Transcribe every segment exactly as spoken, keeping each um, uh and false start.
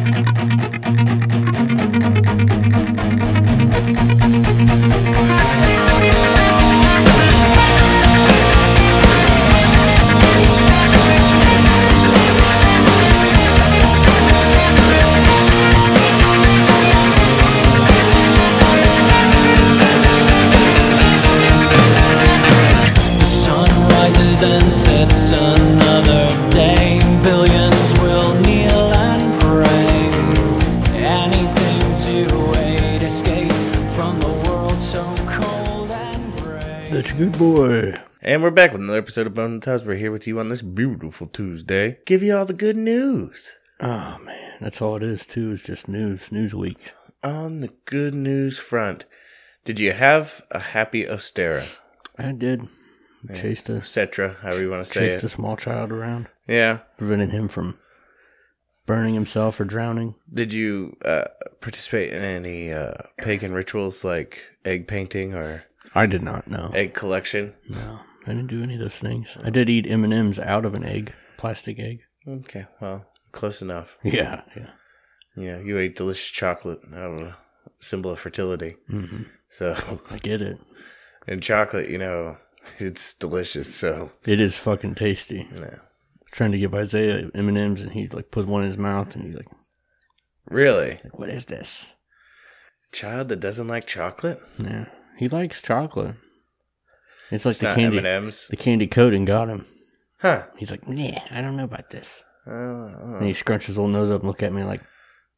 And sets another day. Billions will kneel and pray. Anything to aid escape from the world so cold and gray. That's a good boy. And we're back with another episode of Bones and Tubs. We're here with you on this beautiful Tuesday. Give you all the good news. Oh, man. That's all it is, too. It's just news. News week. On the good news front, did you have a happy Ostera? I did. Yeah. Chased a... Cetra, however you want to say Chased it. a small child around. Yeah. Preventing him from burning himself or drowning. Did you uh, participate in any uh, pagan rituals like egg painting or... I did not, no. Egg collection? No, I didn't do any of those things. I did eat M and M's out of an egg. Plastic egg. Okay, well, close enough. Yeah, yeah. Yeah, you ate delicious chocolate out of a symbol of fertility. Mm-hmm. So... I get it. And chocolate, you know... It's delicious, so... It is fucking tasty. Yeah. Trying to give Isaiah M and M's, and he like put one in his mouth, and he's like... Really? Like, what is this? Child that doesn't like chocolate? Yeah. He likes chocolate. It's like It's the not candy... M and M's? The candy coating got him. Huh. He's like, yeah, I don't know about this. Oh, oh. And he scrunches his little nose up and look at me like...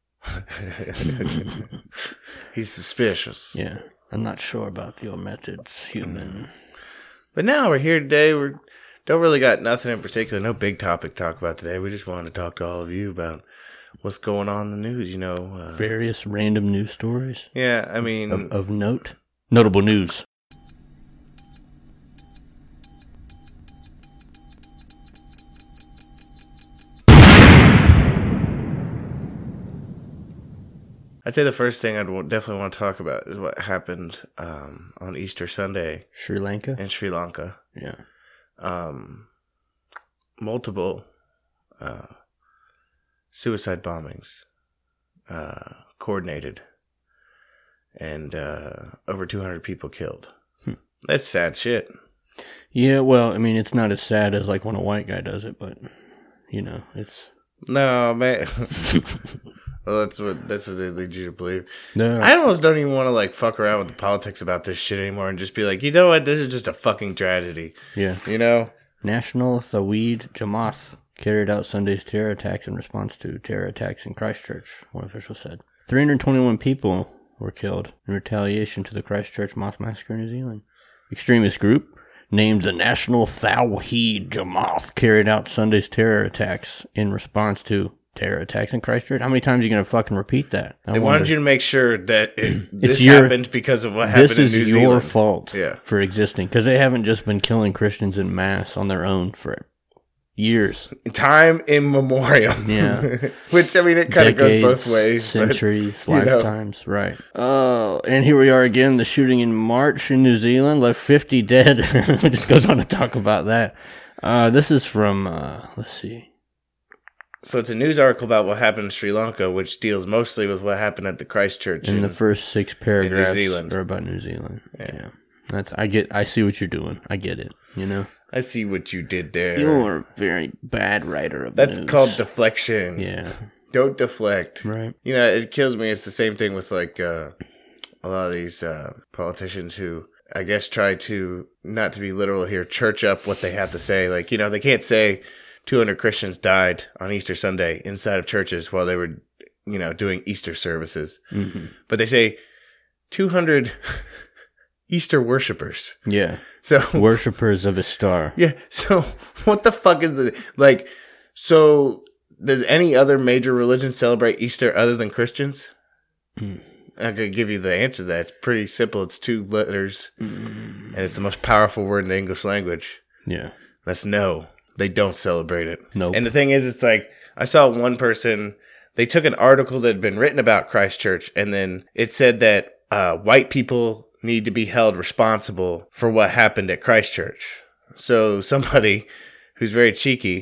He's suspicious. Yeah. I'm not sure about your methods, human. But now we're here today. We don't really got nothing in particular. No big topic to talk about today. We just wanted to talk to all of you about what's going on in the news, you know. Uh, Various random news stories. yeah, I mean... Of, of note. Notable news. I'd say the first thing I'd definitely want to talk about is what happened um, on Easter Sunday Sri Lanka? in Sri Lanka. Yeah. Um, multiple uh, suicide bombings uh, coordinated and uh, over two hundred people killed. Hmm. That's sad shit. Yeah, well, I mean, it's not as sad as like when a white guy does it, but, you know, it's... No, man. Well, that's what that's what they lead you to believe. No. I almost don't even want to like fuck around with the politics about this shit anymore and just be like, you know what, this is just a fucking tragedy. Yeah. You know? National Tawhid Jamaat carried out Sunday's terror attacks in response to terror attacks in Christchurch, one official said. three hundred twenty-one people were killed in retaliation to the Christchurch mosque massacre in New Zealand. Extremist group named the National Tawhid Jamaat carried out Sunday's terror attacks in response to terror attacks in Christchurch. How many times are you going to fucking repeat that? I They wonder. wanted you to make sure that it, this your- happened because of what happened This in is New your Zealand. fault Yeah. for existing, because they haven't just been killing Christians in mass on their own for years. Time immemorial. Yeah. Which, I mean, it kind of goes Decades, both ways. centuries, but, you know. lifetimes, right. Oh, and here we are again. The shooting in March in New Zealand left fifty dead. It just goes on to talk about that. Uh, this is from, uh, let's see. So it's a news article about what happened in Sri Lanka, which deals mostly with what happened at the Christchurch. In in- the first six paragraphs Zealand. are about New Zealand. Yeah. Yeah. That's, I get, I see what you're doing. I get it, you know? I see what you did there. You're a very bad writer of That's news. called deflection. Yeah. Don't deflect. Right. You know, it kills me. It's the same thing with like uh, a lot of these uh, politicians who, I guess, try to, not to be literal here, church up what they have to say. Like, you know, they can't say two hundred Christians died on Easter Sunday inside of churches while they were, you know, doing Easter services. Mm-hmm. But they say two hundred Easter worshipers. Yeah. So Worshippers of a star. yeah. So what the fuck is the, like, so does any other major religion celebrate Easter other than Christians? Mm. I could give you the answer to that. It's pretty simple. It's two letters, Mm. and it's the most powerful word in the English language. Yeah. That's no. They don't celebrate it. Nope. And the thing is, it's like, I saw one person, they took an article that had been written about Christchurch, and then it said that uh, white people need to be held responsible for what happened at Christchurch. So somebody who's very cheeky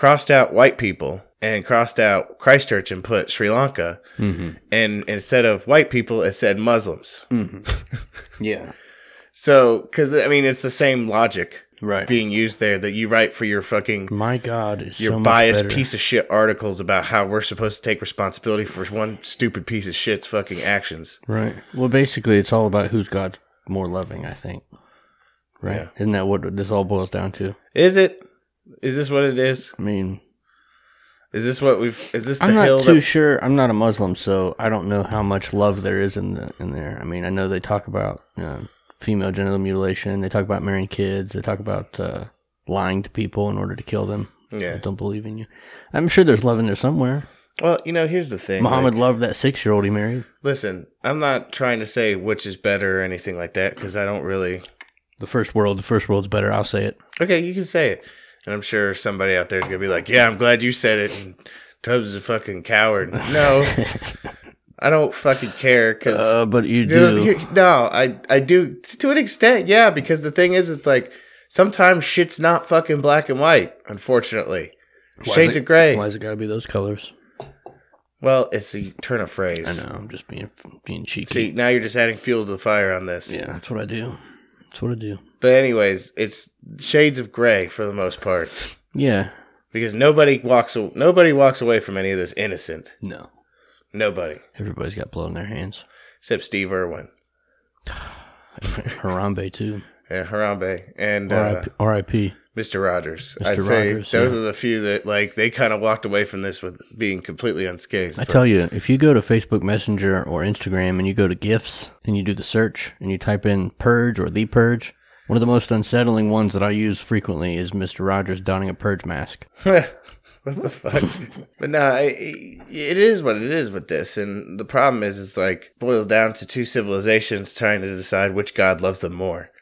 crossed out white people and crossed out Christchurch and put Sri Lanka. Mm-hmm. And instead of white people, it said Muslims. Mm-hmm. Yeah. So, because, I mean, it's the same logic Right. being used there that you write for your fucking... My God, is your so much biased better. piece of shit articles about how we're supposed to take responsibility for one stupid piece of shit's fucking actions. Right. Well, basically, it's all about who's God's more loving, I think. Right? Yeah. Isn't that what this all boils down to? Is it? Is this what it is? I mean... Is this what we've... Is this the I'm hill not too that... sure. I'm not a Muslim, so I don't know how much love there is in the in there. I mean, I know they talk about you know, female genital mutilation. They talk about marrying kids. They talk about uh, lying to people in order to kill them. Yeah. I don't believe in you. I'm sure there's love in there somewhere. Well, you know, here's the thing. Muhammad like, loved that six-year-old he married. Listen, I'm not trying to say which is better or anything like that, because I don't really... The first world, the first world's better. I'll say it. Okay, you can say it. And I'm sure somebody out there is going to be like, yeah, I'm glad you said it, and Tubbs is a fucking coward. No, I don't fucking care, because... Uh, but you do. No, I, I do, to an extent, yeah, because the thing is, it's like, sometimes shit's not fucking black and white, unfortunately. Why Shades is it, of gray. Why's it got to be those colors? Well, it's a turn of phrase. I know. I'm just being being cheeky. See, now you're just adding fuel to the fire on this. Yeah, that's what I do. That's what I do. But anyways, it's shades of gray for the most part. Yeah. Because nobody walks nobody walks away from any of this innocent. No. Nobody. Everybody's got blood in their hands. Except Steve Irwin. Harambe, too. Yeah, Harambe. And uh, R I P Mister Rogers. Mister I'd say Rogers, those yeah. are the few that, like, they kind of walked away from this with being completely unscathed. I tell you, if you go to Facebook Messenger or Instagram and you go to GIFs and you do the search and you type in Purge or The Purge, one of the most unsettling ones that I use frequently is Mister Rogers donning a purge mask. What the fuck? But no, it, it is what it is with this. And the problem is, it's like, boils down to two civilizations trying to decide which god loves them more.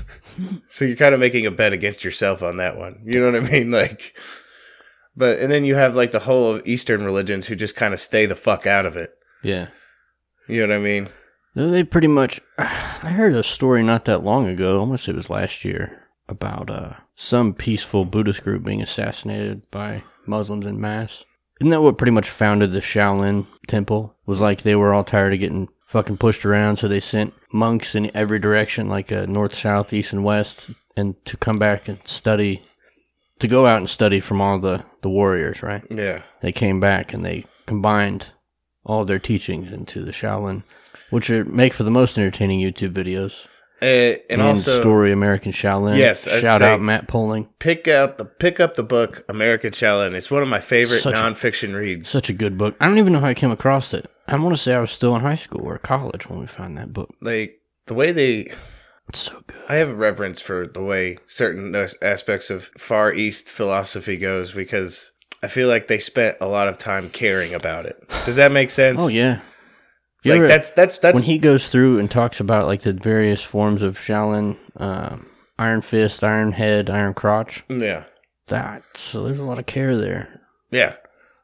So you're kind of making a bet against yourself on that one. You know what I mean? Like, but, and then you have like the whole of Eastern religions who just kind of stay the fuck out of it. Yeah. You know what I mean? They pretty much, I heard a story not that long ago, almost it was last year, about uh, some peaceful Buddhist group being assassinated by Muslims en masse. Isn't that what pretty much founded the Shaolin Temple? Was like they were all tired of getting fucking pushed around, so they sent monks in every direction, like uh, north, south, east, and west, and to come back and study, to go out and study from all the, the warriors, right? Yeah. They came back and they combined all their teachings into the Shaolin, which are, make for the most entertaining YouTube videos. Uh, and, And also, Story American Shaolin. Yes, I'd shout say- out Matt Poling. pick out the pick up the book American Shaolin. It's one of my favorite Such a- nonfiction reads. Such a good book. I don't even know how I came across it. I want to say I was still in high school or college when we found that book. Like the way they, It's so good. I have a reverence for the way certain aspects of Far East philosophy goes, because I feel like they spent a lot of time caring about it. Does that make sense? Oh yeah. You Like ever- that's that's that's when he goes through and talks about like the various forms of Shaolin, uh, Iron Fist, Iron Head, Iron Crotch. yeah That so there's a lot of care there. yeah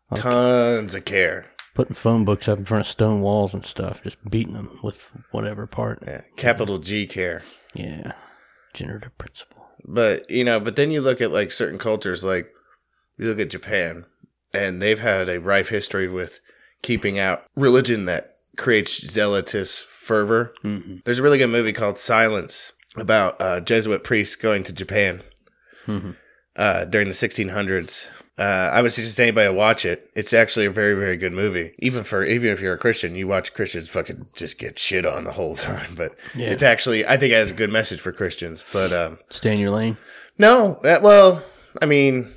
tons of care. Putting phone books up in front of stone walls and stuff, just beating them with whatever part. Yeah, capital G care. Yeah, generative principle. But you know, but then you look at like certain cultures, like you look at Japan, and they've had a rife history with keeping out religion that creates zealotous fervor. Mm-hmm. There's a really good movie called Silence about uh, Jesuit priests going to Japan Mm-hmm. uh, during the sixteen hundreds. Uh, I would suggest anybody to watch it. It's actually a very, very good movie. Even for even if you're a Christian, you watch Christians fucking just get shit on the whole time. But Yeah. it's actually, I think it has a good message for Christians. But um, Stay in your lane. no, uh, well, I mean,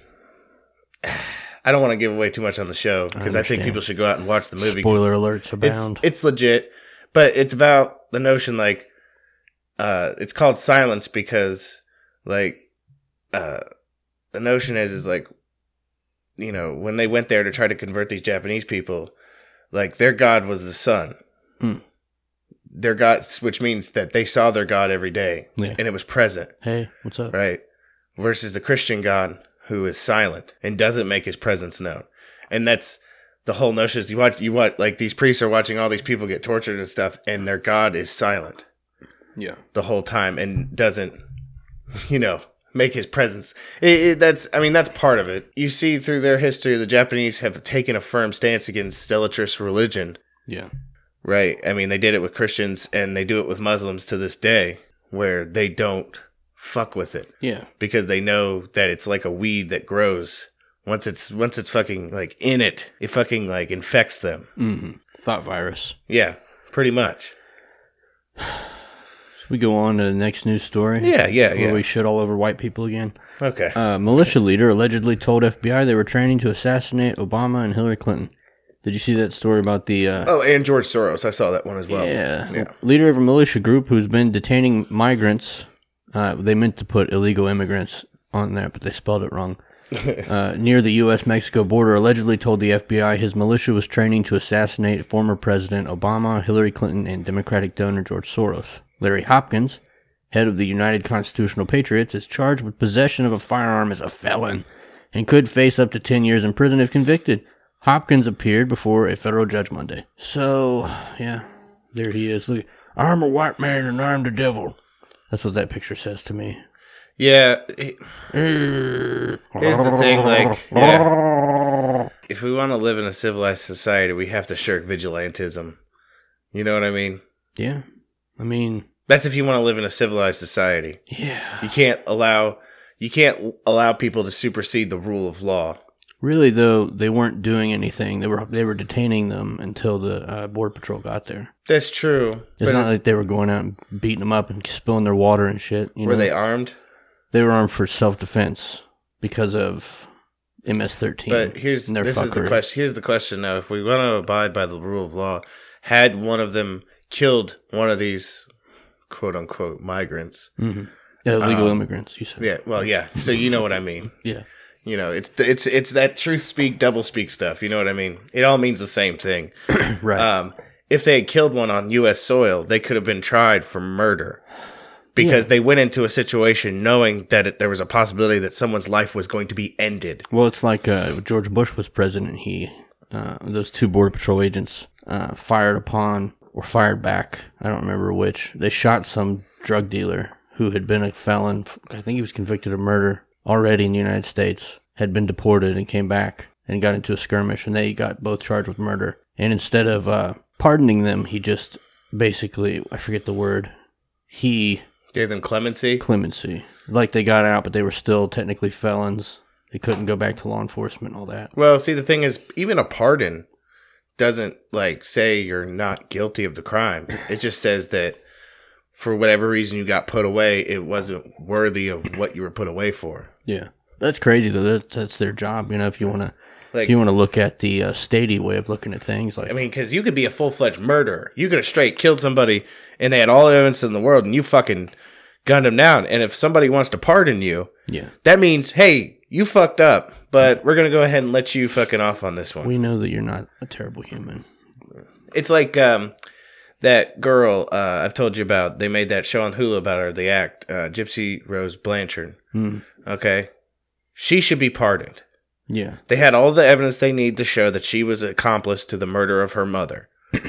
I don't want to give away too much on the show because I, I think understand. people should go out and watch the movie. 'cause Spoiler alerts It's abound. it's legit, but it's about the notion like, uh, it's called Silence because like, uh, the notion is is like, you know, when they went there to try to convert these Japanese people, like their god was the sun. Mm. Their god, which means that they saw their god every day, Yeah. and it was present. Hey, what's up? Right. Versus the Christian God who is silent and doesn't make his presence known. And that's the whole notion is you watch, you watch, like these priests are watching all these people get tortured and stuff, and their God is silent Yeah. the whole time and doesn't, you know, make his presence. It, it, that's, I mean, that's part of it. You see through their history, the Japanese have taken a firm stance against idolatrous religion. Yeah. Right. I mean, they did it with Christians and they do it with Muslims to this day where they don't fuck with it. Yeah. Because they know that it's like a weed that grows. Once it's, once it's fucking like in it, it fucking like infects them. Mm-hmm. Thought virus. Yeah, pretty much. Should we go on to the next news story? Yeah, yeah, where yeah. we shit all over white people again. Okay. Uh, militia leader allegedly told F B I they were training to assassinate Obama and Hillary Clinton. Did you see that story about the... Uh, oh, and George Soros. I saw that one as well. Yeah. yeah. Leader of a militia group who's been detaining migrants. Uh, they meant to put illegal immigrants on there, but they spelled it wrong. uh, near the U S Mexico border, allegedly told the F B I his militia was training to assassinate former President Obama, Hillary Clinton, and Democratic donor George Soros. Larry Hopkins, head of the United Constitutional Patriots, is charged with possession of a firearm as a felon and could face up to ten years in prison if convicted. Hopkins appeared before a federal judge Monday. So, yeah, there he is. Look, I'm a white man and I'm the devil. That's what that picture says to me. Yeah. It, here's the thing, like, yeah, if we want to live in a civilized society, we have to shirk vigilantism. You know what I mean? Yeah. I mean... That's if you want to live in a civilized society. Yeah. You can't allow, you can't allow people to supersede the rule of law. Really, though, they weren't doing anything. They were they were detaining them until the uh, Border Patrol got there. That's true. It's not like they were going out and beating them up and spilling their water and shit. You were know? they armed? They were armed for self-defense because of M S thirteen. But here's this fuckery. is the question. Here's the question now: if we want to abide by the rule of law, had one of them killed one of these quote unquote migrants, mm-hmm. illegal um, immigrants, you said. Yeah. Well, yeah. So you know what I mean. Yeah. You know, it's it's it's that truth speak, double speak stuff. You know what I mean? It all means the same thing. Right. Um, if they had killed one on U S soil, they could have been tried for murder because yeah. they went into a situation knowing that it, there was a possibility that someone's life was going to be ended. Well, it's like uh, George Bush was president. He uh, those two Border Patrol agents uh, fired upon or fired back. I don't remember which. They shot some drug dealer who had been a felon. I think he was convicted of murder already in the United States, had been deported and came back and got into a skirmish, and they got both charged with murder. And instead of uh, pardoning them, he just basically, I forget the word, he... Gave them clemency? Clemency. Like they got out, but they were still technically felons. They couldn't go back to law enforcement and all that. Well, see, the thing is, even a pardon doesn't, like, say you're not guilty of the crime. It just says that for whatever reason you got put away, it wasn't worthy of what you were put away for. Yeah, that's crazy though. That, that's their job. You know, if you want to, like, if you want to look at the uh, statey way of looking at things, like I mean, because you could be a full fledged murderer. You could have straight killed somebody, and they had all the evidence in the world, and you fucking gunned them down. And if somebody wants to pardon you, yeah, that means, hey, you fucked up, but we're gonna go ahead and let you fucking off on this one. We know that you're not a terrible human. It's like um. That girl uh, I've told you about, they made that show on Hulu about her, the act, uh, Gypsy Rose Blanchard. Mm. Okay? She should be pardoned. Yeah. They had all the evidence they need to show that she was an accomplice to the murder of her mother.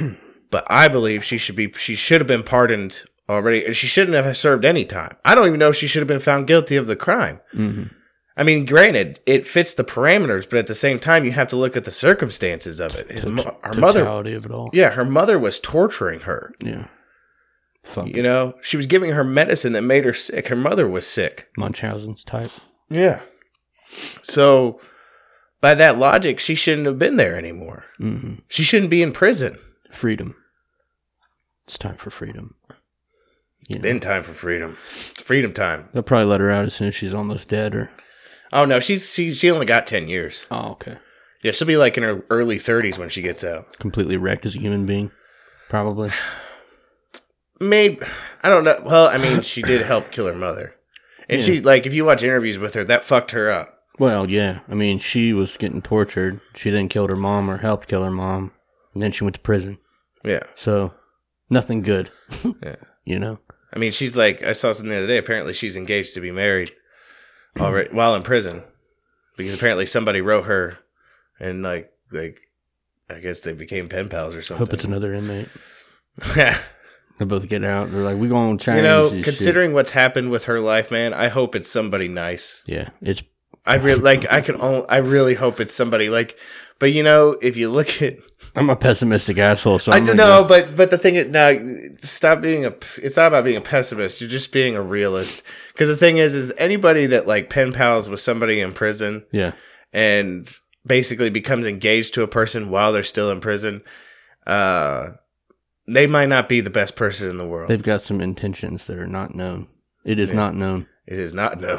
But I believe she should be, she should have been pardoned already, and she shouldn't have served any time. I don't even know if she should have been found guilty of the crime. Mm-hmm. I mean, granted, it fits the parameters, but at the same time, you have to look at the circumstances of it. His, Tot- her mother, totality of it all. Yeah, her mother was torturing her. Yeah, fuck. You know, she was giving her medicine that made her sick. Her mother was sick. Munchausen's type. Yeah. So, by that logic, she shouldn't have been there anymore. Mm-hmm. She shouldn't be in prison. Freedom. It's time for freedom. You know? Been time for freedom. Freedom time. They'll probably let her out as soon as she's almost dead, or. Oh, no, she's she, she only got ten years. Oh, okay. Yeah, she'll be like in her early thirties when she gets out. Completely wrecked as a human being, probably. Maybe. I don't know. Well, I mean, she did help kill her mother. And yeah. she, like, if you watch interviews with her, that fucked her up. Well, yeah. I mean, she was getting tortured. She then killed her mom or helped kill her mom. And then she went to prison. Yeah. So, nothing good. Yeah. You know? I mean, she's like, I saw something the other day. Apparently, she's engaged to be married. Already, while in prison, because apparently somebody wrote her, and like, like, I guess they became pen pals or something. Hope it's another inmate. They both get out. They're like, we going to change You know, this considering shit. what's happened with her life, man, I hope it's somebody nice. Yeah, it's... I really, like, I can only, I really hope it's somebody, like, but you know, if you look at... I'm a pessimistic asshole, so I I'm don't gonna know, go- but, but the thing is, now, stop being a, it's not about being a pessimist, you're just being a realist. Because the thing is, is anybody that, like, pen pals with somebody in prison... Yeah. And basically becomes engaged to a person while they're still in prison, uh, they might not be the best person in the world. They've got some intentions that are not known. It is Yeah. not known. It is not known.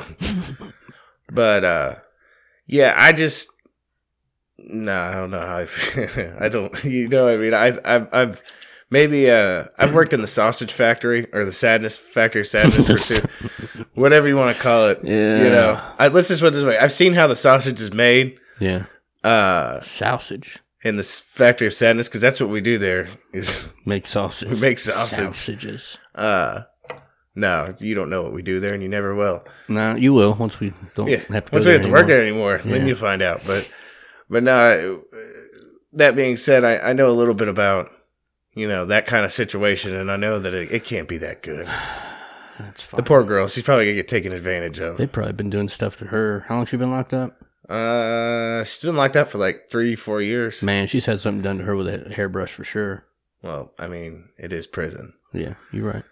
But, uh, yeah, I just, no, I don't know how I feel. I don't, you know, I mean, I've, I've, I've maybe, uh, I've worked in the sausage factory or the sadness factory, sadness pursuit, whatever you want to call it. Yeah. You know, I, let's just put it this way. I've seen how the sausage is made. Yeah. Uh, Sausage. in the factory of sadness, because that's what we do there. Is Make sausage. we make sausage. Sausages. Uh, no, you don't know what we do there, and you never will. No, you will once we don't Yeah, have to once go we there have to work anymore. there anymore, then Yeah. you find out. But, but no. uh, That being said, I, I know a little bit about, you know, that kind of situation, and I know that it, it can't be that good. That's fine. The poor girl, she's probably gonna get taken advantage of. They've probably been doing stuff to her. How long she been locked up? Uh, she's been locked up for like three, four years. Man, she's had something done to her with a hairbrush for sure. Well, I mean, it is prison. Yeah, you're right.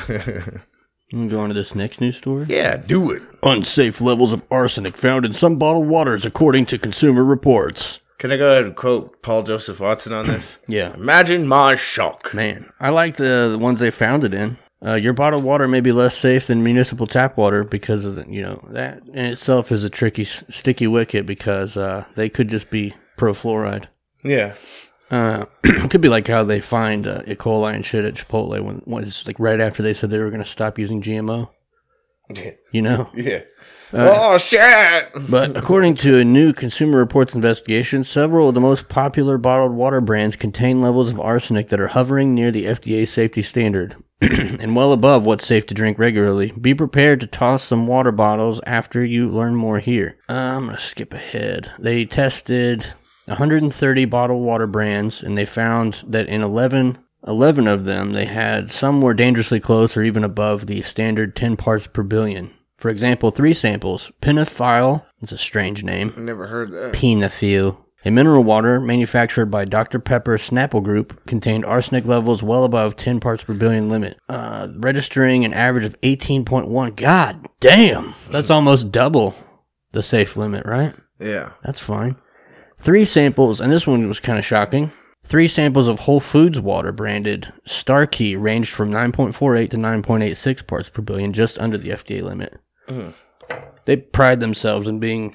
You can go on to this next news story. Yeah, do it. Unsafe levels of arsenic found in some bottled waters, according to Consumer Reports. Can I go ahead and quote Paul Joseph Watson on this? Yeah. Imagine my shock. Man, I like the, the ones they found it in. Uh, your bottled water may be less safe than municipal tap water because of the, you know, that in itself is a tricky, s- sticky wicket because uh, they could just be perfluoride. Yeah. Uh, it could be like how they find uh, E. coli and shit at Chipotle when was like right after they said they were going to stop using G M O. Yeah. You know. Yeah. oh, shit. But according to a new Consumer Reports investigation, several of the most popular bottled water brands contain levels of arsenic that are hovering near the F D A safety standard and well above what's safe to drink regularly. Be prepared to toss some water bottles after you learn more here. Uh, I'm going to skip ahead. They tested one hundred thirty bottled water brands, and they found that in eleven, eleven of them, they had some were dangerously close or even above the standard ten parts per billion. For example, three samples, Penophile, it's a strange name, Never heard that. Penophile, a mineral water manufactured by Doctor Pepper Snapple Group, contained arsenic levels well above ten parts per billion limit, uh, registering an average of eighteen point one. God damn! That's almost double the safe limit, right? Yeah. That's fine. Three samples, and this one was kind of shocking. Three samples of Whole Foods water branded Starkey ranged from nine point four eight to nine point eight six parts per billion, just under the F D A limit. Mm. They pride themselves in being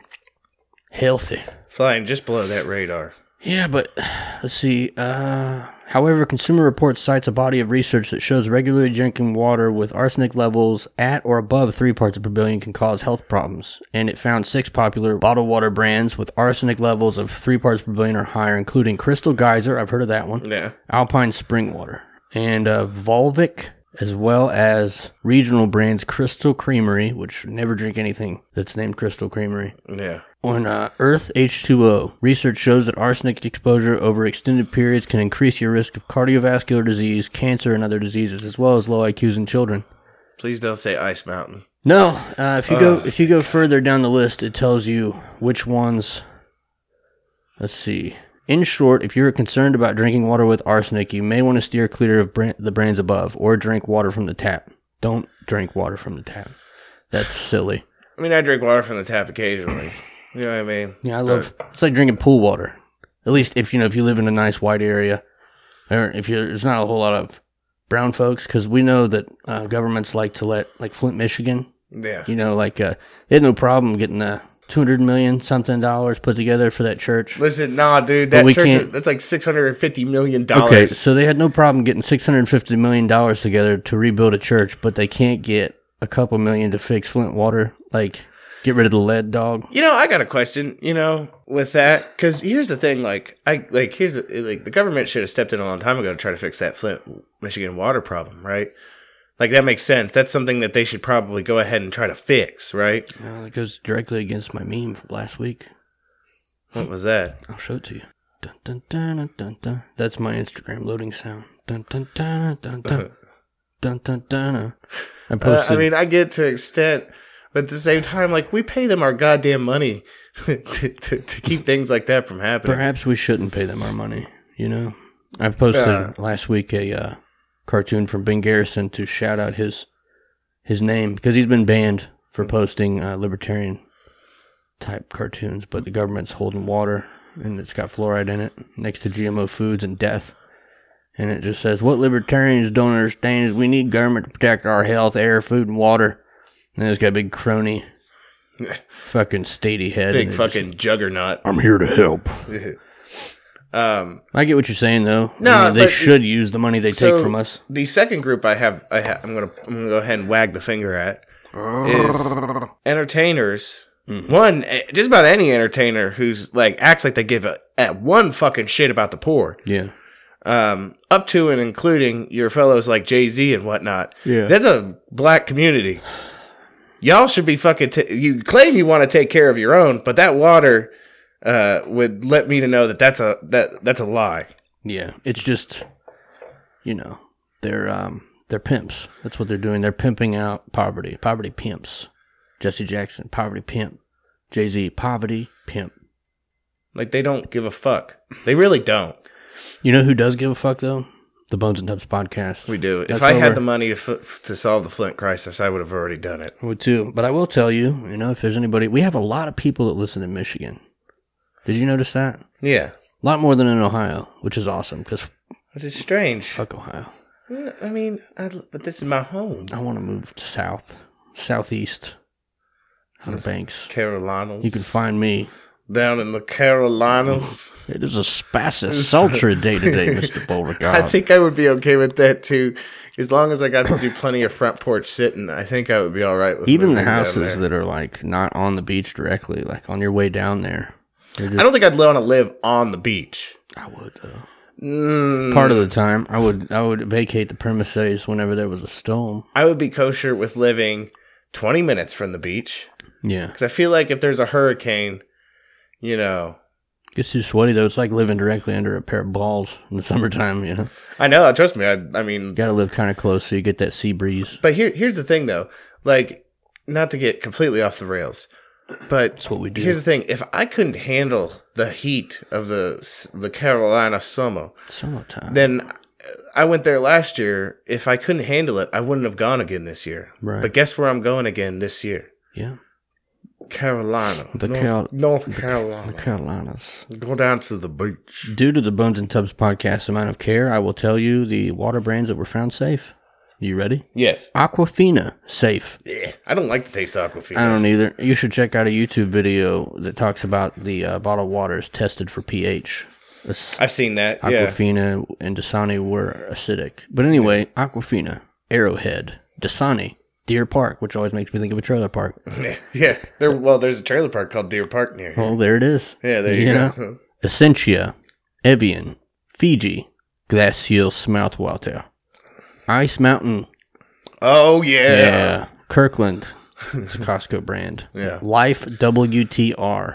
healthy. Flying just below that radar. Yeah, but let's see. Uh, however, Consumer Reports cites a body of research that shows regularly drinking water with arsenic levels at or above three parts per billion can cause health problems. And it found six popular bottled water brands with arsenic levels of three parts per billion or higher, including Crystal Geyser, I've heard of that one, Yeah. Alpine Spring Water, and uh, Volvic, as well as regional brands Crystal Creamery, which never drink anything that's named Crystal Creamery. Yeah. On uh, Earth H two O, research shows that arsenic exposure over extended periods can increase your risk of cardiovascular disease, cancer, and other diseases, as well as low I Qs in children. Please don't say Ice Mountain. No, uh, if you go Ugh. if you go further down the list, it tells you which ones. Let's see. In short, if you're concerned about drinking water with arsenic, you may want to steer clear of brand, the brands above, or drink water from the tap. Don't drink water from the tap. That's silly. I mean, I drink water from the tap occasionally. You know what I mean? Yeah, I love. It's like drinking pool water. At least if you know if you live in a nice white area, or if you there's not a whole lot of brown folks, because we know that uh, governments like to let like Flint, Michigan. Yeah. You know, like uh, they had no problem getting uh, two hundred million something dollars put together for that church. Listen, nah, dude, But that we church, can't- is, that's like six hundred fifty million dollars. Okay, so they had no problem getting six hundred fifty million dollars together to rebuild a church, but they can't get a couple million to fix Flint water. Like, get rid of the lead, dog. You know, I got a question, you know, with that, because here's the thing, like, I, like, here's, the, like, the government should have stepped in a long time ago to try to fix that Flint, Michigan water problem, right? Like, that makes sense. That's something that they should probably go ahead and try to fix, right? Uh, it goes directly against my meme from last week. What was that? I'll show it to you. Dun, dun, dun, dun, dun, dun. That's my Instagram loading sound. Dun, dun, dun, dun, dun. Dun, dun, dun, dun. I Uh, posted. I mean, I get to an extent, but at the same time, like, we pay them our goddamn money to, to, to keep things like that from happening. perhaps we shouldn't pay them our money, you know? I posted Uh. last week a uh, cartoon from Ben Garrison to shout out his his name, because he's been banned for posting uh, libertarian type cartoons, but the government's holding water, and it's got fluoride in it, next to G M O foods and death. And it just says, what libertarians don't understand is we need government to protect our health, air, food, and water. And it's got a big crony fucking statey head. Big and it fucking juggernaut. just, I'm here to help. Um, I get what you're saying, though. No, I mean, they but- should use the money they so take from us. The second group I have, I ha- I'm gonna, I'm gonna go ahead and wag the finger at is entertainers. One, eh, just about any entertainer who's like acts like they give a at one fucking shit about the poor. Yeah. Um, up to and including your fellows like Jay-Z and whatnot. Yeah. That's a black community. Y'all should be fucking, t- you claim you want to take care of your own, but that water, uh, would let me to know that that's a, that, that's a lie. Yeah. It's just, you know, they're, um, they're pimps. That's what they're doing. They're pimping out poverty. Poverty pimps. Jesse Jackson, poverty pimp. Jay-Z, poverty pimp. Like, they don't give a fuck. They really don't. You know who does give a fuck, though? The Bones and Tubs podcast. We do. That's if I over. had the money to, f- to solve the Flint crisis, I would have already done it. Would too. But I will tell you, you know, if there's anybody, we have a lot of people that listen in Michigan. Did you notice that? Yeah. A lot more than in Ohio, which is awesome, because Which is strange. fuck Ohio. I mean, I, but this is my home. I want to move south, southeast, Outer Banks. Carolinas. You can find me. Down in the Carolinas. It is a spicy, sultry day today, Mister Beauregard. I think I would be okay with that too. As long as I got to do plenty of front porch sitting, I think I would be all right with Even the moving down houses there. that are like not on the beach directly, like on your way down there. they're just- I don't think I'd want to live on the beach. I would though. Mm, Part of the time, I would I would vacate the premises whenever there was a storm. I would be kosher with living twenty minutes from the beach. Yeah, Because I feel like if there's a hurricane, you know, gets too sweaty though. It's like living directly under a pair of balls in the summertime. You know, I know, trust me. I, I mean, got to live kind of close so you get that sea breeze. but here, here's the thing though. Like, not to get completely off the rails, but That's what we do. here's the thing. If I couldn't handle the heat of the the Carolina summer, Summertime. then I went there last year. If I couldn't handle it, I wouldn't have gone again this year. Right. But guess where I'm going again this year? Yeah, Carolina. The North, Cal- North Carolina. the Carolinas. Go down to the beach. Due to the Bones and Tubs podcast amount of care, I will tell you the water brands that were found safe. You ready? Yes. Aquafina, safe. Yeah. I don't like the taste of Aquafina. I don't either. You should check out a YouTube video that talks about the uh, bottled waters tested for pH. This I've seen that. Yeah. Aquafina and Dasani were acidic. But anyway, Aquafina, Arrowhead, Dasani, Deer Park, which always makes me think of a trailer park. Yeah. There. Well, there's a trailer park called Deer Park near here. Well, there it is. Yeah, there you, know? go. Essentia, Evian, Fiji, Glacial Smeltwater, Ice Mountain, Oh yeah. yeah, Kirkland, it's a Costco brand. Yeah. Life W T R.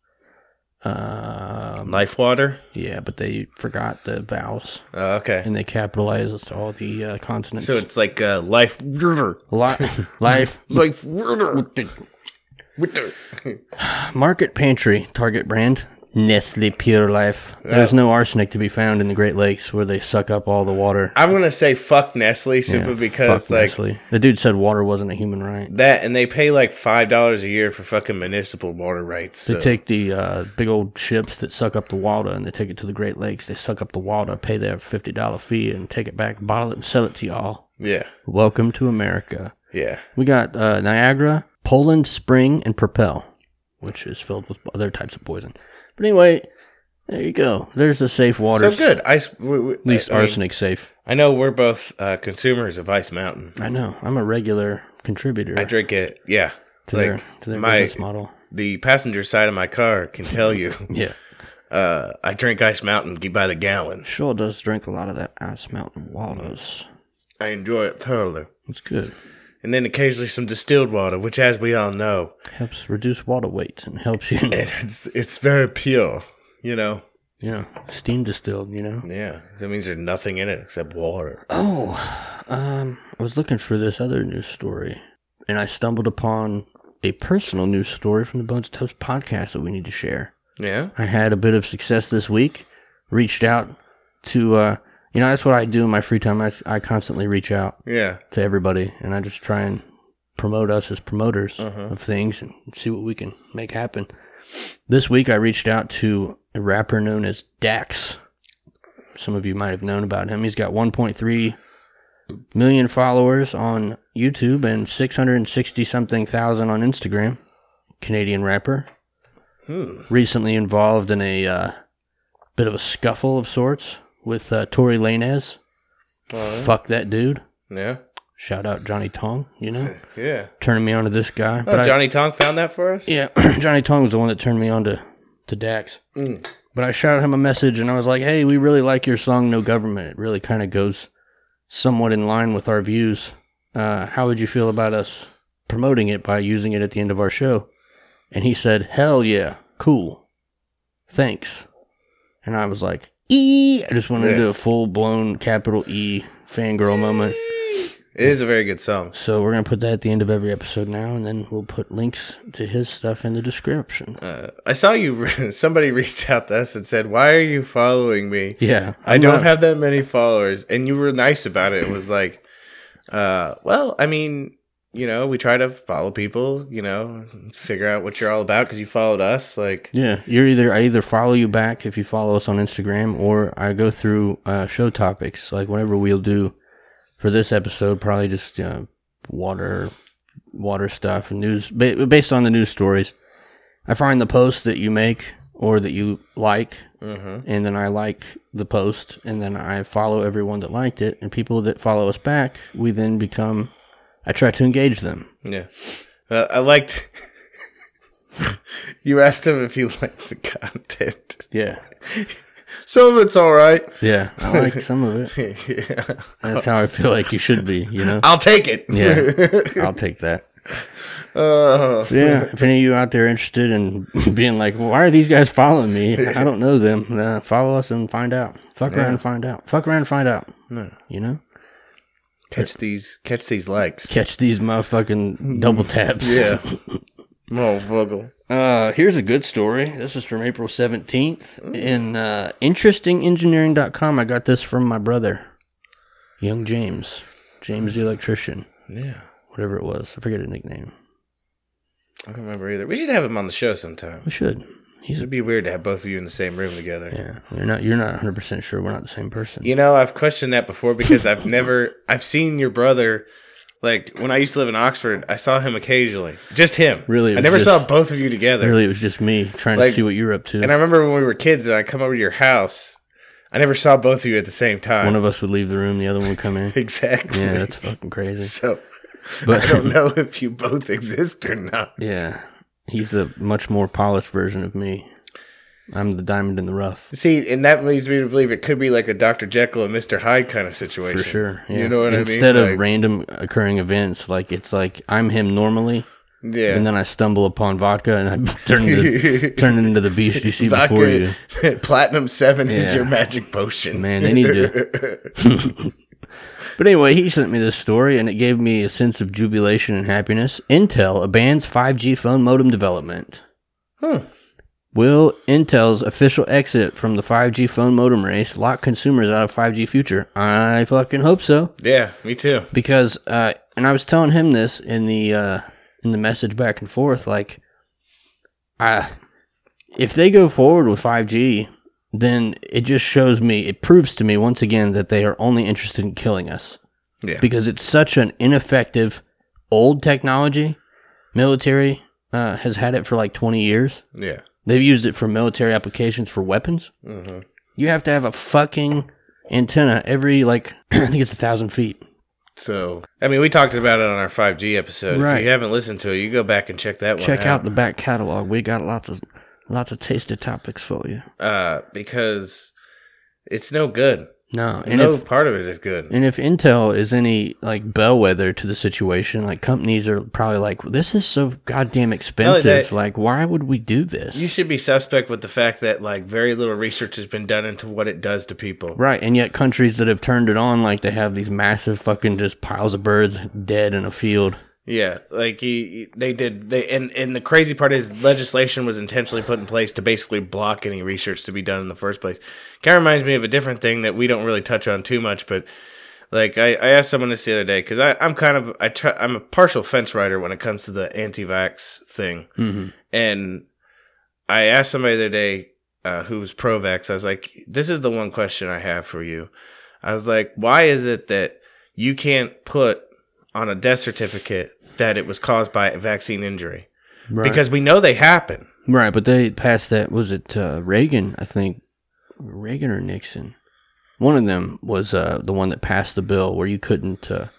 Um, Life water. yeah, but they forgot the vowels Oh, okay. and they capitalized all the uh, consonants. So it's like uh, life. Li- life Life. With the Market Pantry, Target brand, Nestle Pure Life. There's no arsenic to be found in the Great Lakes where they suck up all the water. I'm gonna say fuck Nestle simply Yeah, because fuck like Nestle. The dude said water wasn't a human right. that, and they pay like five dollars a year for fucking municipal water rights. They So. take the uh, big old ships that suck up the water and they take it to the Great Lakes. They suck up the water, pay their fifty dollars fee, and take it back, bottle it, and sell it to y'all. Yeah, Welcome to America. yeah. We got uh, Niagara, Poland Spring, and Propel, which is filled with other types of poison. But anyway, there you go. There's the safe water. So good. Ice. We, we, At least I, I mean, arsenic safe. I know we're both uh, consumers of Ice Mountain. I know. I'm a regular contributor I drink it. Yeah, to like their, to their my business model. the passenger side of my car can tell you. Yeah. uh, I drink Ice Mountain by the gallon. Sure does drink a lot of that Ice Mountain waters. I enjoy it thoroughly. It's good. And then occasionally some distilled water, which, as we all know, Helps reduce water weight and helps you. it's it's very pure. You know, you know, steam distilled, you know? Yeah. That means there's nothing in it except water. Oh, um, I was looking for this other news story, and I stumbled upon a personal news story from the Bones of Toast podcast that we need to share. Yeah? I had a bit of success this week. Reached out to, uh, you know, that's what I do in my free time. I, I constantly reach out Yeah. to everybody, and I just try and promote us as promoters Uh-huh. of things and see what we can make happen. This week, I reached out to a rapper known as Dax. Some of you might have known about him. He's got one point three million followers on YouTube and six hundred sixty something thousand on Instagram. Canadian rapper. Hmm. Recently involved in a uh, bit of a scuffle of sorts with uh, Tory Lanez. Uh-huh. Fuck that dude. Yeah. Shout out Johnny Tong, you know? Yeah. Turning me on to this guy. Oh, I- Johnny Tong found that for us? Yeah, Johnny Tong was the one that turned me on to, to Dax. Mm. But I shot him a message and I was like, hey, we really like your song, No Government. It really kind of goes somewhat in line with our views. Uh, how would you feel about us promoting it by using it at the end of our show? And he said, hell yeah, cool. Thanks. And I was like, E. I just went Yeah. into a full-blown capital E fangirl moment. It is a very good song. So we're going to put that at the end of every episode now, and then we'll put links to his stuff in the description. Uh, I saw you, somebody reached out to us and said, why are you following me? Yeah. I I'm don't not- have that many followers. And you were nice about it. It was like, uh, well, I mean, you know, we try to follow people, you know, figure out what you're all about because you followed us. Like, Yeah, you're either I either follow you back if you follow us on Instagram, or I go through uh, show topics. Like whatever we'll do for this episode, probably just uh, water, water stuff and news ba- based on the news stories. I find the post that you make or that you like, mm-hmm. and then I like the post, and then I follow everyone that liked it, and people that follow us back, we then become. I try to engage them. Yeah. Uh, I liked, you asked him if he liked the content. Yeah, Some of it's all right. yeah, I like some of it. Yeah. That's how I feel like you should be. You know. I'll take it. Yeah, I'll take that. Uh, So yeah, if any of you out there interested in being like, well, why are these guys following me? I don't know them. Uh, follow us and find out. Fuck around and find out. Fuck around and find out. No. You know? Catch these, catch these likes. Catch these motherfucking double taps. Yeah. Oh, Vogel. Uh, here's a good story. This is from April seventeenth. In uh, interesting engineering dot com, I got this from my brother, young James. James the electrician. Yeah. Whatever it was. I forget his nickname. I don't remember either. We should have him on the show sometime. We should. He's a It'd be weird to have both of you in the same room together. Yeah, you're not. You're not one hundred percent sure we're not the same person. You know, I've questioned that before because I've never, I've seen your brother, like, when I used to live in Oxford, I saw him occasionally. Just him. Really, it I was never just- saw both of you together. Really, it was just me trying Like, to see what you're up to. And I remember when we were kids and I come over to your house, I never saw both of you at the same time. One of us would leave the room, the other one would come in. Exactly. Yeah, that's fucking crazy. So, But I don't know if you both exist or not. yeah, he's a much more polished version of me. I'm the diamond in the rough. See, and that leads me to believe it could be like a Doctor Jekyll and Mister Hyde kind of situation. For sure. Yeah. You know what Instead I mean? of random occurring events, like it's like I'm him normally, Yeah. and then I stumble upon vodka and I turn into, turn into the beast you see before you. Platinum seven is Yeah. your magic potion. Man, they need to. But anyway, he sent me this story, and it gave me a sense of jubilation and happiness. Intel abandons five G phone modem development. Huh. Will Intel's official exit from the five G phone modem race lock consumers out of five G future? I fucking hope so. Yeah, me too. Because, uh, and I was telling him this in the uh, in the message back and forth, like, uh, if they go forward with five G, then it just shows me, it proves to me once again that they are only interested in killing us. Yeah. Because it's such an ineffective old technology. Military uh, has had it for like twenty years. Yeah. They've used it for military applications for weapons. Mm-hmm. You have to have a fucking antenna every, like, I think it's a thousand feet. So, I mean, we talked about it on our five G episode. Right. If you haven't listened to it, you go back and check that one Check out. out the back catalog. We got lots of lots of tasty topics for you. Uh, because it's no good. No, and no if part of it is good. and if Intel is any like bellwether to the situation, like companies are probably like, this is so goddamn expensive. that- like, why would we do this? You should be suspect with the fact that like very little research has been done into what it does to people. Right, and yet countries that have turned it on, like they have these massive fucking just piles of birds dead in a field. Yeah, like he, they did. They and and the crazy part is legislation was intentionally put in place to basically block any research to be done in the first place. Kind of reminds me of a different thing that we don't really touch on too much, but like I, I asked someone this the other day because I'm kind of I try, I'm a partial fence rider when it comes to the anti-vax thing, Mm-hmm. and I asked somebody the other day uh, who was pro-vax. I was like, "This is the one question I have for you." I was like, "Why is it that you can't put on a death certificate that it was caused by a vaccine injury?" Right. Because we know they happen. Right, but they passed that. Was it uh, Reagan? I think Reagan or Nixon. One of them was uh, the one that passed the bill where you couldn't. Uh,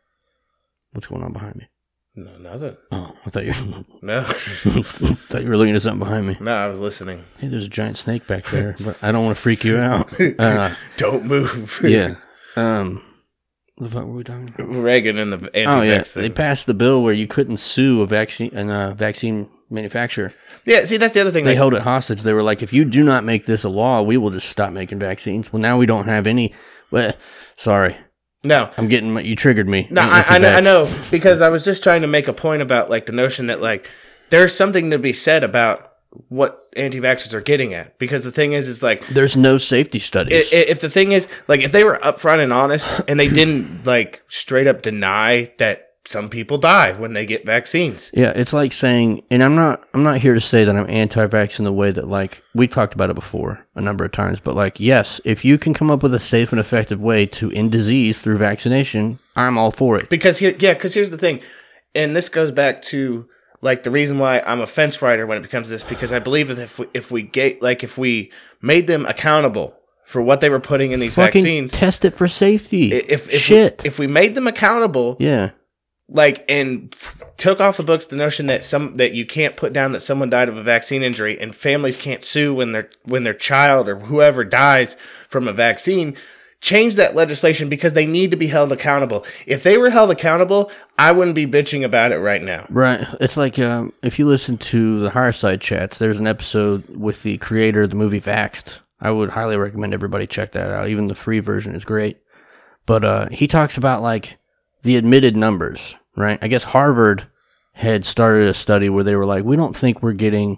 what's going on behind me? No, nothing. Oh, I thought you. No, thought you were looking at something behind me. no, I was listening. Hey, there's a giant snake back there, but I don't want to freak you out. Uh, Don't move. yeah. Um, what the fuck were we talking about? Reagan and the anti-vax Oh yeah, thing. they passed the bill where you couldn't sue a vaccine an uh, vaccine manufacturer. Yeah, see, that's the other thing. They like, held it hostage. They were like, if you do not make this a law, we will just stop making vaccines. Well, now we don't have any. Well, sorry, no, I'm getting you triggered me. no, I, I know, I know, because I was just trying to make a point about like the notion that like there's something to be said about what anti-vaxxers are getting at. Because the thing is, is like There's no safety studies. i- i- if the thing is like if they were upfront and honest and they didn't like straight up deny that some people die when they get vaccines. Yeah, it's like saying, and I'm not, I'm not here to say that I'm anti-vax in the way that, like, we talked about it before a number of times, but like, yes, if you can come up with a safe and effective way to end disease through vaccination, I'm all for it. Because here, yeah, because here's the thing, and this goes back to like the reason why I'm a fence rider when it becomes this, because I believe that if we, if we get like if we made them accountable for what they were putting in these Fucking vaccines, test it for safety. if if Shit. we, if we made them accountable, yeah. like and took off the books the notion that some that you can't put down that someone died of a vaccine injury and families can't sue when their when their child or whoever dies from a vaccine. Change that legislation because they need to be held accountable. If they were held accountable, I wouldn't be bitching about it right now. Right. It's like um, if you listen to the Higher Side Chats, there's an episode with the creator of the movie Vaxxed. I would highly recommend everybody check that out. Even the free version is great. But uh, he talks about like the admitted numbers, right? I guess Harvard had started a study where they were like, we don't think we're getting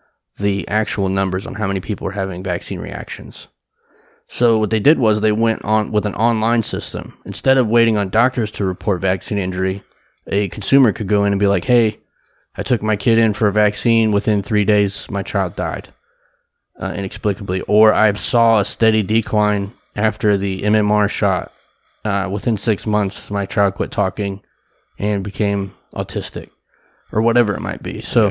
the actual numbers on how many people are having vaccine reactions. So what they did was they went on with an online system. Instead of waiting on doctors to report vaccine injury, a consumer could go in and be like, hey, I took my kid in for a vaccine. Within three days, my child died uh, inexplicably. Or I saw a steady decline after the M M R shot. Uh, within six months, my child quit talking and became autistic or whatever it might be. So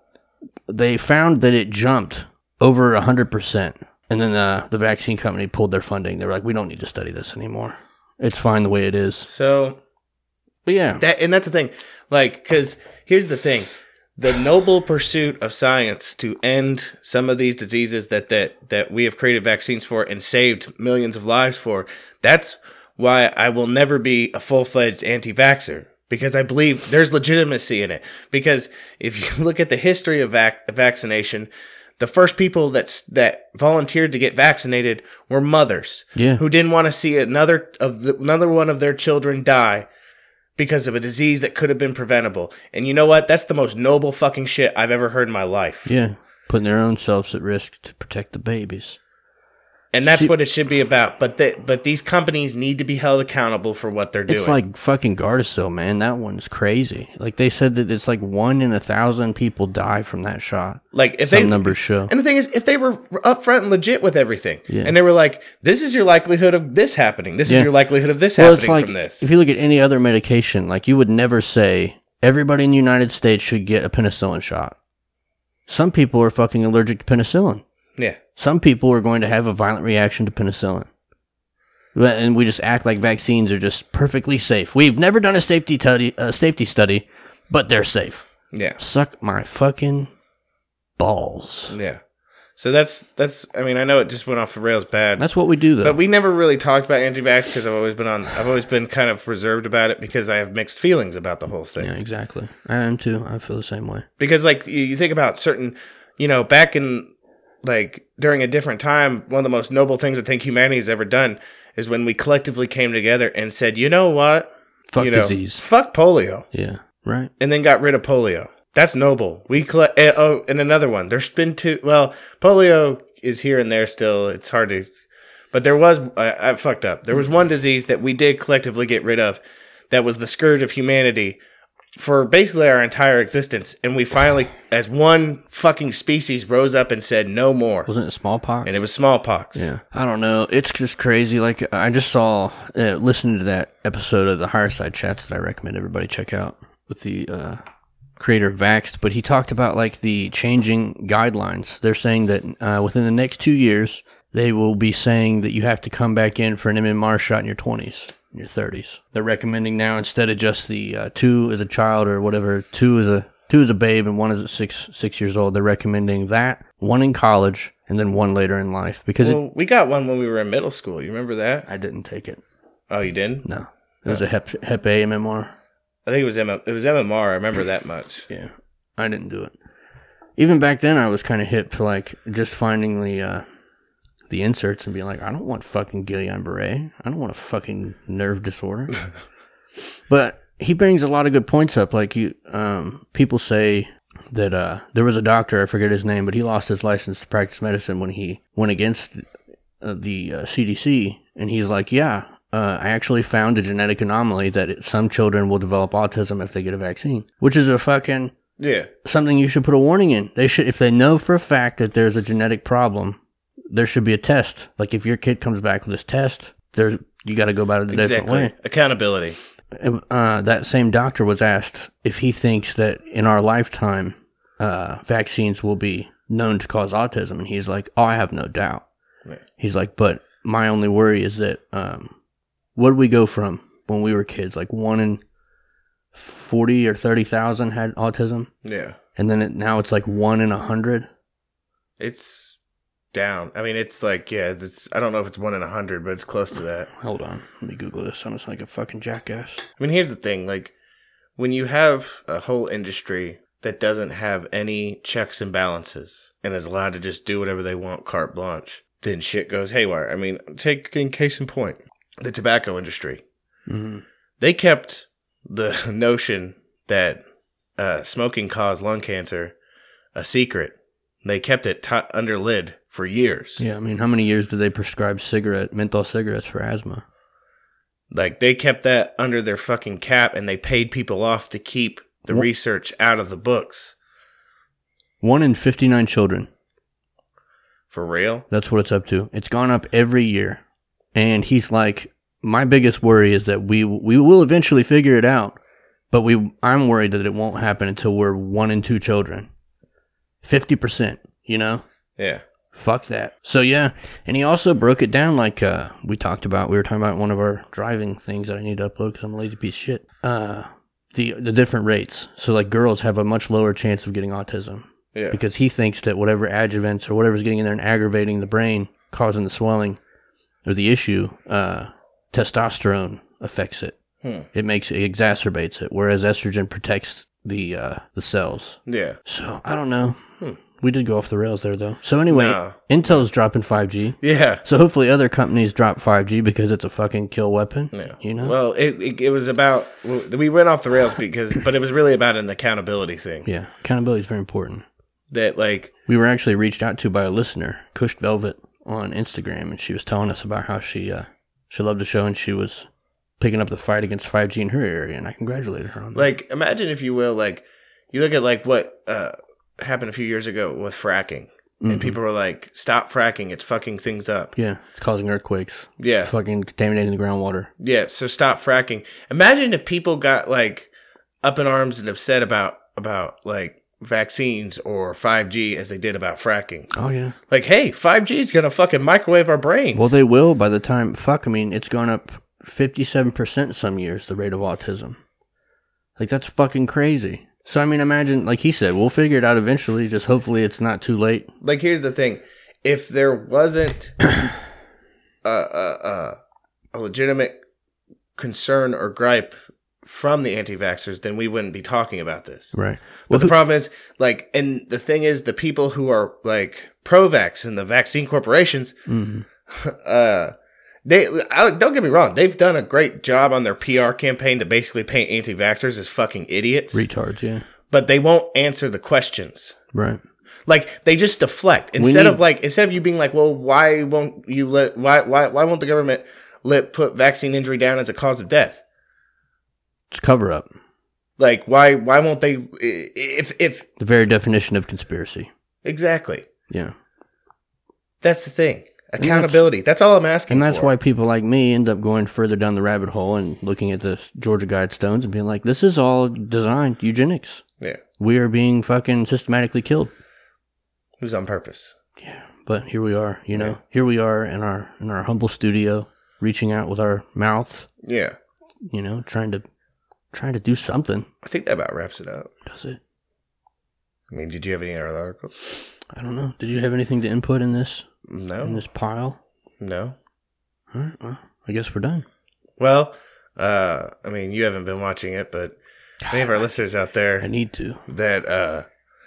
they found that it jumped over one hundred percent. And then uh, the vaccine company pulled their funding. They were like, we don't need to study this anymore. It's fine the way it is. So But yeah. that and that's the thing, like, because here's the thing: the noble pursuit of science to end some of these diseases that that that we have created vaccines for and saved millions of lives for. That's why I will never be a full-fledged anti-vaxxer, because I believe there's legitimacy in it. Because if you look at the history of vac- vaccination, the first people that that volunteered to get vaccinated were mothers, Yeah. who didn't want to see another of the, another one of their children die because of a disease that could have been preventable. And you know what? That's the most noble fucking shit I've ever heard in my life. Yeah. Putting their own selves at risk to protect the babies. And that's See- what it should be about. But the, but these companies need to be held accountable for what they're doing. It's like fucking Gardasil, man. That one's crazy. Like they said that it's like one in a thousand people die from that shot. Like if Some they numbers show. And the thing is, if they were upfront and legit with everything, Yeah. and they were like, "This is your likelihood of this happening. This Yeah. is your likelihood of this Well, happening it's like from this." if you look at any other medication, like you would never say everybody in the United States should get a penicillin shot. Some people are fucking allergic to penicillin. Yeah, Some people are going to have a violent reaction to penicillin. But- And we just act like vaccines are just perfectly safe. We've never done a safety study, a safety study, but they're safe. yeah, Suck my fucking balls. yeah. So that's, that's, I mean, I know it just went off the rails bad. That's what we do, though. But we never really talked about anti-vax because I've always been on, I've always been kind of reserved about it because I have mixed feelings about the whole thing. Yeah, exactly. I am too. I feel the same way. Because, like, you you think about certain, you know, back in, like, during a different time, one of the most noble things I think humanity has ever done is when we collectively came together and said, you know what? Fuck you know, disease. Fuck polio. Yeah, right. And then got rid of polio. That's noble. We colle- uh, oh, and another one. There's been two. Well, polio is here and there still. It's hard to, but there was. I, I fucked up. There was one disease that we did collectively get rid of, that was the scourge of humanity for basically our entire existence. And we finally, as one fucking species, rose up and said no more. Wasn't it smallpox? And it was smallpox. Yeah. I don't know. It's just crazy. Like, I just saw, uh, listening to that episode of the Higher Side Chats that I recommend everybody check out with the uh, creator of Vaxxed, but he talked about, like, the changing guidelines. They're saying that uh, within the next two years, they will be saying that you have to come back in for an M M R shot in your twenties. In your thirties. They're recommending now, instead of just the uh, two as a child or whatever, two as a two as a babe and one as a six six years old. They're recommending that, one in college, and then one later in life. Because well, it, we got one when we were in middle school. You remember that? I didn't take it. Oh, you didn't? No, it was a Hep Hep A M M R. I think it was M- it was M M R. I remember that much. Yeah, I didn't do it. Even back then, I was kind of hip to, like, just finding the uh, the inserts and being like, I don't want fucking Guillain-Barré. I don't want a fucking nerve disorder. But he brings a lot of good points up. Like, you, um, people say that uh, there was a doctor, I forget his name, but he lost his license to practice medicine when he went against uh, the uh, C D C. And he's like, yeah, uh, I actually found a genetic anomaly that it, some children will develop autism if they get a vaccine, which is a fucking Yeah. something you should put a warning in. They should, if they know for a fact that there's a genetic problem, there should be a test. Like, if your kid comes back with this test, there's you got to go about it a different Exactly. way. Accountability. Uh, that same doctor was asked if he thinks that in our lifetime, uh, vaccines will be known to cause autism, and he's like, "Oh, I have no doubt." Right. He's like, "But my only worry is that um, what did we go from when we were kids? Like one in forty or thirty thousand had autism, Yeah. and then it, now it's like one in a hundred." It's down. I mean, it's like, yeah, it's, I don't know if it's one in a hundred, but it's close to that. Hold on, let me Google this. Sounds like a fucking jackass. I mean, here's the thing. Like, when you have a whole industry that doesn't have any checks and balances and is allowed to just do whatever they want, carte blanche, then shit goes haywire. I mean, take in case in point, the tobacco industry. Mm-hmm. They kept the notion that uh, smoking caused lung cancer a secret. They kept it t- under lid for years. Yeah, I mean, how many years did they prescribe cigarette menthol cigarettes for asthma? Like, they kept that under their fucking cap, and they paid people off to keep the What? research out of the books. One in fifty-nine children. For real? That's what it's up to. It's gone up every year. And he's like, my biggest worry is that we we will eventually figure it out, but we I'm worried that it won't happen until we're one in two children. fifty percent, you know? Yeah. Fuck that. So yeah, and he also broke it down like uh, we talked about. We were talking about one of our driving things that I need to upload because I'm a lazy piece of shit. Uh, the the different rates. So like girls have a much lower chance of getting autism. Yeah. Because he thinks that whatever adjuvants or whatever's getting in there and aggravating the brain, causing the swelling or the issue, uh, testosterone affects it. Hmm. It makes it exacerbates it, whereas estrogen protects the uh, the cells. Yeah. So I don't know. Hmm. We did go off the rails there, though. So anyway, No. Intel's dropping five G. Yeah. So hopefully other companies drop five G because it's a fucking kill weapon. Yeah. You know? Well, it, it it was about, we went off the rails because, but it was really about an accountability thing. Yeah. Accountability is very important. That, like, We were actually reached out to by a listener, Cush Velvet, on Instagram, and she was telling us about how she uh, she loved the show and she was picking up the fight against five G in her area, and I congratulated her on that. like, imagine if you will, like, you look at, like, what uh, happened a few years ago with fracking. Mhm. And people were like, stop fracking. It's fucking things up. Yeah, it's causing earthquakes. Yeah. Fucking contaminating the groundwater. Yeah, so stop fracking. Imagine if people got, like, up in arms and upset about, about like, vaccines or five G as they did about fracking. Oh, yeah. Like, hey, five G is going to fucking microwave our brains. Well, they will by the time, fuck, I mean, it's gone up fifty-seven percent some years, the rate of autism. Like, that's fucking crazy. So, I mean, imagine, like he said, we'll figure it out eventually. Just hopefully it's not too late. Like, here's the thing. If there wasn't a, a, a, a legitimate concern or gripe from the anti-vaxxers, then we wouldn't be talking about this. Right. But well, the problem is, like, and the thing is, the people who are, like, pro-vax and the vaccine corporations, mm-hmm. uh, they, I, don't get me wrong, they've done a great job on their P R campaign to basically paint anti-vaxxers as fucking idiots. Retards, yeah. But they won't answer the questions. Right. Like, they just deflect. Instead need- of, like, instead of you being like, well, why won't you let, why, why, why won't the government let, put vaccine injury down as a cause of death? It's cover up. Like, why, why won't they, if, if. The very definition of conspiracy. Exactly. Yeah. That's the thing. Accountability. That's, that's all I'm asking And that's for. why people like me end up going further down the rabbit hole and looking at the Georgia Guidestones and being like, this is all designed eugenics. Yeah. We are being fucking systematically killed. It was on purpose. Yeah. But here we are, you know. Yeah. Here we are in our in our humble studio, reaching out with our mouths. Yeah. You know, trying to trying to do something. I think that about wraps it up. Does it? I mean, did you have any other articles? I don't know. Did you have anything to input in this? No. In this pile? No. All right, well, I guess we're done. Well, uh, I mean, you haven't been watching it, but many of our listeners out there I need to. that uh,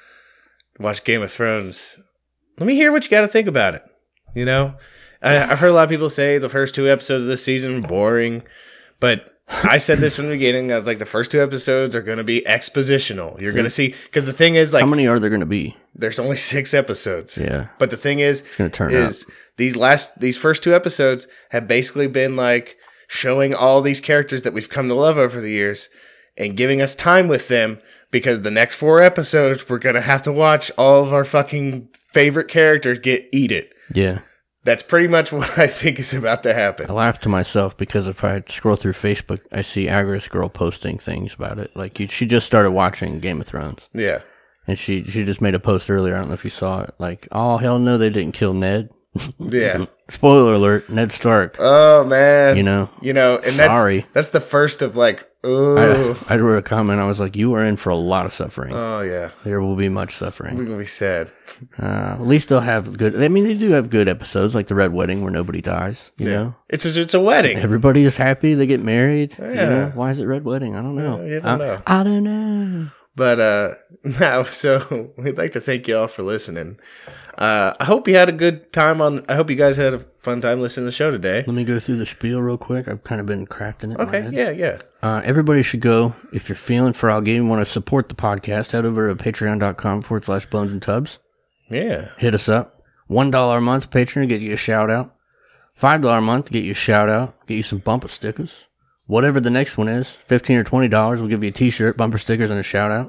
watch Game of Thrones, let me hear what you got to think about it. You know? I, I've heard a lot of people say the first two episodes of this season were boring, but I said this from the beginning. I was like, the first two episodes are going to be expositional. You're going to see, because the thing is, like, how many are there going to be? There's only six episodes. Yeah. But the thing is, it's going to turn is out. these last, these first two episodes have basically been like showing all these characters that we've come to love over the years and giving us time with them, because the next four episodes, we're going to have to watch all of our fucking favorite characters get eat it. Yeah. That's pretty much what I think is about to happen. I laugh to myself because if I scroll through Facebook, I see Agris Girl posting things about it. Like, you, she just started watching Game of Thrones. Yeah. And she, she just made a post earlier. I don't know if you saw it. Like, oh, hell no, they didn't kill Ned. Yeah. Spoiler alert, Ned Stark. Oh, man. You know? You know, and sorry. that's, that's the first of like, oh. I, I wrote a comment. I was like, you are in for a lot of suffering. Oh, yeah. There will be much suffering. We're going to be sad. Uh, at least they'll have good, I mean, they do have good episodes, like the Red Wedding where nobody dies, you yeah. know? It's a, it's a wedding. Everybody is happy. They get married. Yeah. You know? Why is it Red Wedding? I don't know. Yeah, you don't I, know. I don't know. But, uh, now, so we'd like to thank you all for listening. Uh, I hope you had a good time on, I hope you guys had a fun time listening to the show today. Let me go through the spiel real quick. I've kind of been crafting it. Okay, yeah, yeah. Uh, everybody should go, if you're feeling froggy and want to support the podcast, head over to patreon.com forward slash bones and tubs. Yeah. Hit us up. one dollar a month Patreon, get you a shout out. five dollars a month, get you a shout out. Get you some bumper stickers. Whatever the next one is, fifteen dollars or twenty dollars, we'll give you a t-shirt, bumper stickers, and a shout out.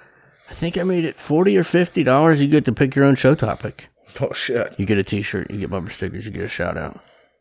I think I made it forty dollars or fifty dollars. You get to pick your own show topic. Oh, shit. You get a t-shirt, you get bumper stickers, you get a shout out.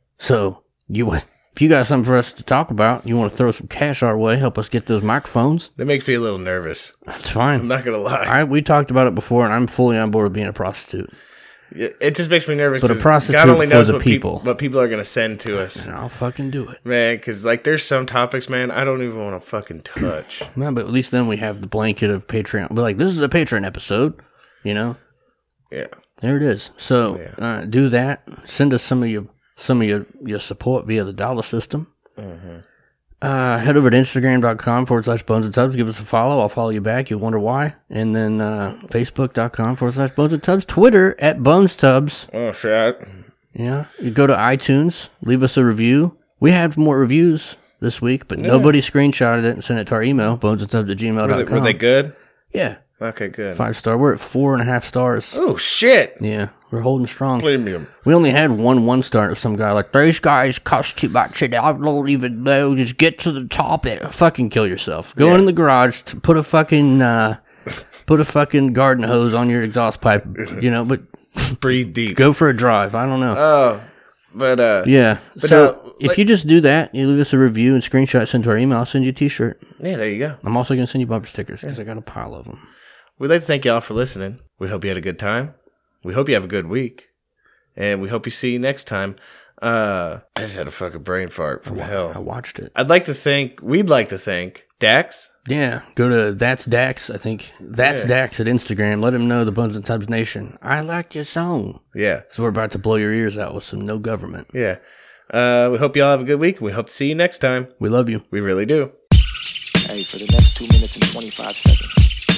So, you if you got something for us to talk about, you want to throw some cash our way, help us get those microphones. That makes me a little nervous. That's fine. I'm not going to lie. I, we talked about it before, and I'm fully on board with being a prostitute. It, it just makes me nervous. But a prostitute God only for knows the what people. Peop- what people are going to send to us. And I'll fucking do it. Man, because, like, there's some topics, man, I don't even want to fucking touch. No, but at least then we have the blanket of Patreon. We're like, this is a Patreon episode, you know? Yeah. There it is. So, Yeah. uh, do that. Send us some of your some of your, your support via the dollar system. Mm-hmm. Uh, head over to Instagram.com forward slash Bones and Tubs. Give us a follow. I'll follow you back. You'll wonder why. And then uh, Facebook.com forward slash Bones and Tubs. Twitter at Bones Tubs. Oh, shit. Yeah. You go to iTunes. Leave us a review. We had more reviews this week, but Yeah. nobody screenshotted it and sent it to our email, bonesandtubs at gmail dot com. Was it, were they good? Yeah. Okay, good. Five star. We're at four and a half stars. Oh, shit. Yeah. We're holding strong. Premium. We only had one one star of some guy like, these guys cost too much and I don't even know. Just get to the top. It fucking kill yourself. Go Yeah. in the garage, to put a fucking, uh, put a fucking garden hose on your exhaust pipe, you know, but Breathe deep. go for a drive. I don't know. Oh, but, uh, yeah. but so now, if like- you just do that, you leave us a review and screenshot send to our email, I'll send you a t-shirt. yeah, there you go. I'm also going to send you bumper stickers because I got a pile of them. We'd like to thank y'all for listening. We hope you had a good time. We hope you have a good week. And we hope you see you next time. Uh, I just had a fucking brain fart from I hell. watched it. I'd like to thank, we'd like to thank Dax? Yeah, go to That's Dax, I think. That's Yeah. Dax at Instagram. Let him know the Buns and Tubs Nation. I like your song. Yeah. So we're about to blow your ears out with some No Government. Yeah. Uh, we hope y'all have a good week. We hope to see you next time. We love you. We really do. Hey, for the next two minutes and twenty-five seconds,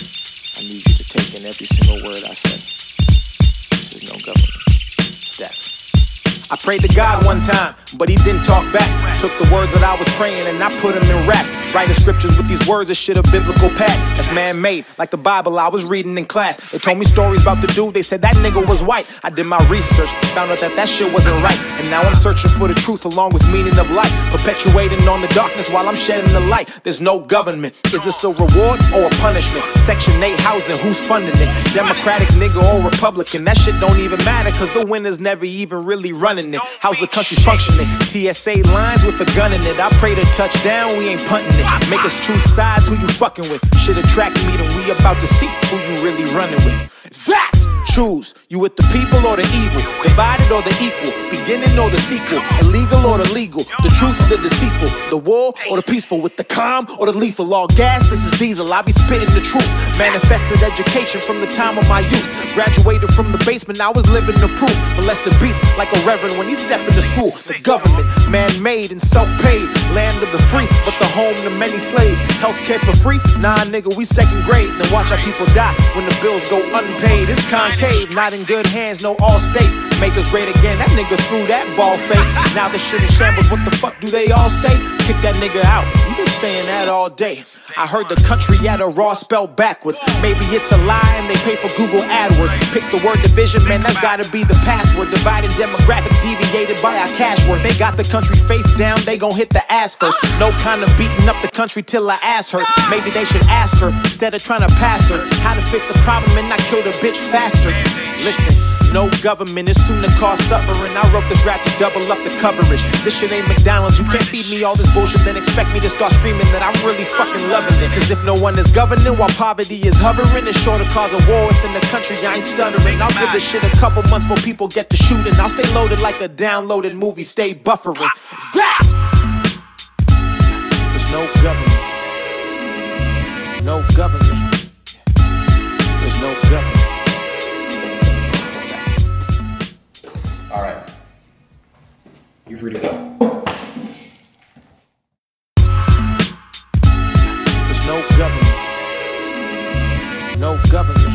I need you to take in every single word I say. This is No Government. Stacks. I prayed to God one time, but he didn't talk back. Took the words that I was praying and I put them in raps. Writing scriptures with these words that shit a biblical pack. That's man-made, like the Bible I was reading in class. They told me stories about the dude, they said that nigga was white. I did my research, found out that that shit wasn't right. And now I'm searching for the truth along with meaning of life. Perpetuating on the darkness while I'm shedding the light. There's no government. Is this a reward or a punishment? Section eight housing, who's funding it? Democratic nigga or Republican? That shit don't even matter, cause the winner's never even really running it. How's the country functioning? T S A lines with a gun in it. I pray to touchdown, we ain't punting it. Make us choose sides, who you fucking with. Shit attract me, then we about to see who you really running with. It's that! Choose, you with the people or the evil, divided or the equal, beginning or the sequel, illegal or the legal, the truth or the deceitful, the war or the peaceful, with the calm or the lethal. All gas, this is diesel, I be spitting the truth. Manifested education from the time of my youth. Graduated from the basement, I was living the proof. Molested beats like a reverend when he stepped into school. The government, man-made and self-paid, land of the free, but the home to many slaves. Healthcare for free? Nah, nigga, we second grade. Then watch how people die when the bills go unpaid. It's concave, not in good hands, no all state. Make us great again, that nigga threw that ball fake. Now the shit in shambles, what the fuck do they all say? Kick that nigga out, you been saying that all day. I heard the country at a raw spelled backwards. Maybe it's a lie and they pay for Google AdWords. Pick the word division, man, that's gotta be the password. Divided demographic deviated by our cash worth. They got the country face down, they gon' hit the ass first. No kind of beating up the country till I ass her. Maybe they should ask her, instead of trying to pass her, how to fix a problem and not kill the bitch faster. Listen, no government is soon to cause suffering. I wrote this rap to double up the coverage. This shit ain't McDonald's, you can't feed me all this bullshit then expect me to start screaming that I'm really fucking loving it. Cause if no one is governing while poverty is hovering, it's sure to cause a war within the country, I ain't stuttering. I'll give this shit a couple months before people get to shooting. I'll stay loaded like a downloaded movie, stay buffering. It's that! There's no government. No government. There's no government. All right. You're free to go. There's no government. No government.